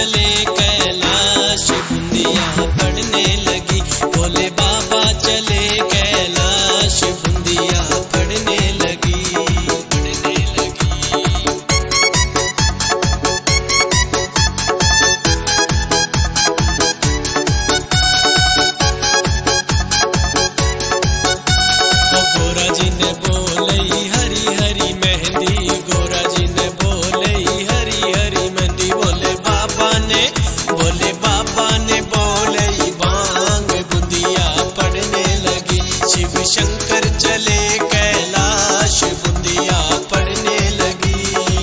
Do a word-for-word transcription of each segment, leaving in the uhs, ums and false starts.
चले कैलाश बूंदिया पड़ने लगी। भोले बाबा चले कैलाश बूंदिया पड़ने लगी, पड़ने लगी। गोरा जी ने बोले हरी हरी मेहंदी, गोरा जी ने बोले हरी हरी मेहंदी। बोले बाबा ने, बोले बाबा ने बोले भांग बूंदिया पड़ने लगी। शिव शंकर चले कैलाश बूंदिया पड़ने लगी।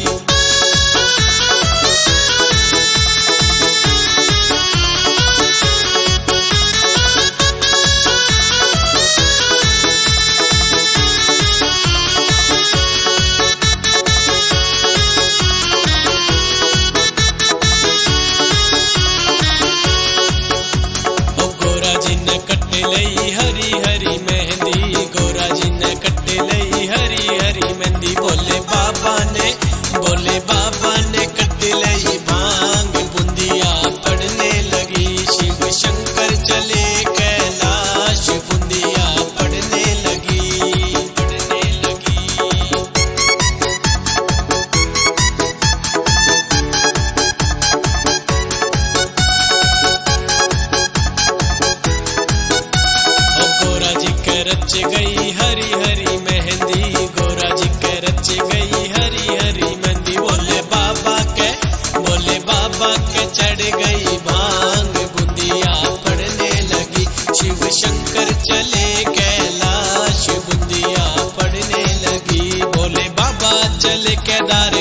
कट्टे लई हरी हरी मेहंदी, गोरा जी ने कट्टे लई हरी हरी मेहंदी। बोले बाबा ने, बोले बाबा ने कट्टे लई भांग बूंदिया पड़ने लगी। शिव शंकर चले कैलाश बूंदिया पड़ने लगी, पड़ने लगी। रच गई हरी हरी मेहंदी, गोरा जी के रच गई हरी हरी मेहंदी। बोले बाबा के, बोले बाबा के चढ़ गई भांग बूंदिया पड़ने लगी। शिव शंकर चले कैलाश बूंदिया पड़ने लगी। भोले बाबा चले केदार